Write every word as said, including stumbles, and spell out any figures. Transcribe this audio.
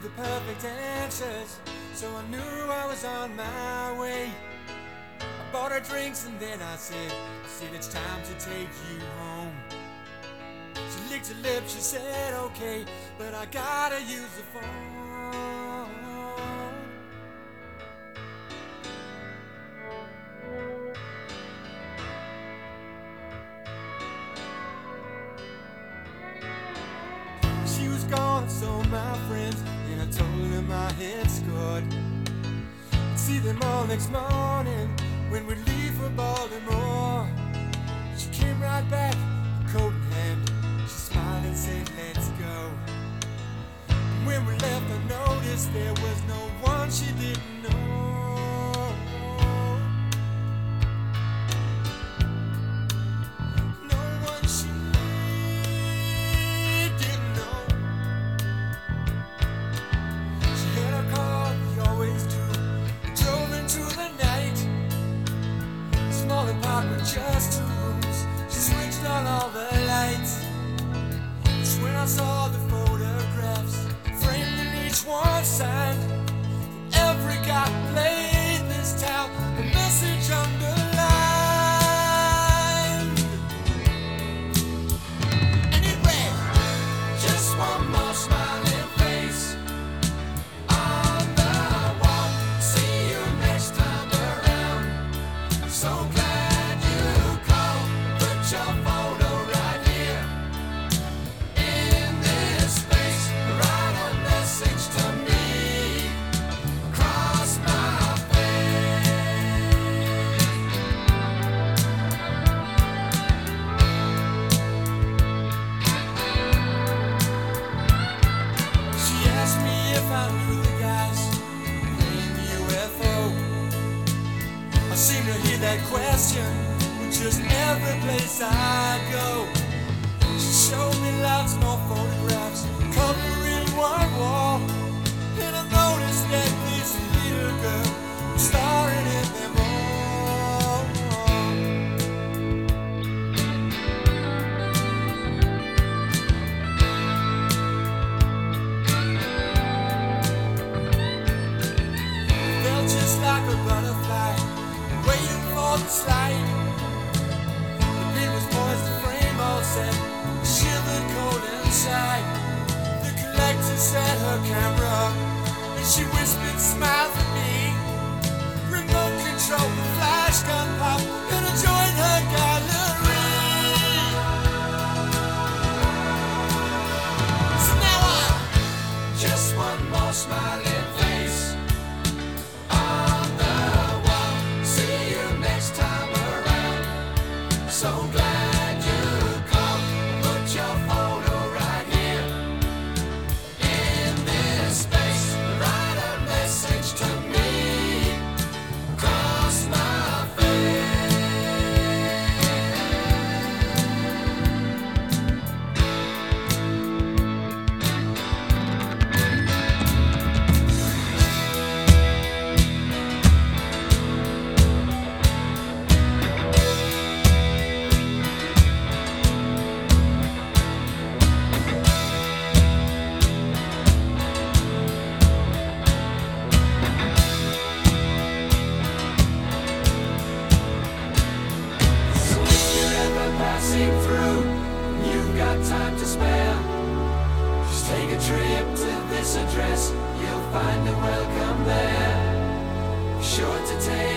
the perfect answers, so I knew I was on my way. I bought her drinks and then I said, I said it's time to take you home. She licked her lips, she said okay, but I gotta use the phone. She was gone, so my friends, and I told them I had scored. I'd see them all next morning when we'd leave for Baltimore. She came right back, coat in hand. She smiled and said, let's go. And when we left, I noticed there was no one she didn't know. Just two rooms, she switched on all the lights. It's when I saw the photographs, framed in each one signed. Every guy played this town, the message underlined. And it read, just one more smiling face on the wall. See you next time around. So glad your photo right here in this space. Write a message to me across my face. She asked me if I knew the guys in U F O. I seem to hear that question just every place I go. She showed me lots more photographs covering one wall, and I noticed that this little girl was starring in them all. Felt just like a butterfly waiting for the slide. Set, shivered cold inside. The collector set her camera up, and she whispered, smile for me. Remote control, the flash gun pop, and I joined her gallery. So now I'm just one more smiling face on the wall. See you next time around. So glad your photo right here in this space. Write a message to me across my face. Through, you've got time to spare. Just take a trip to this address, you'll find a welcome there. Sure to take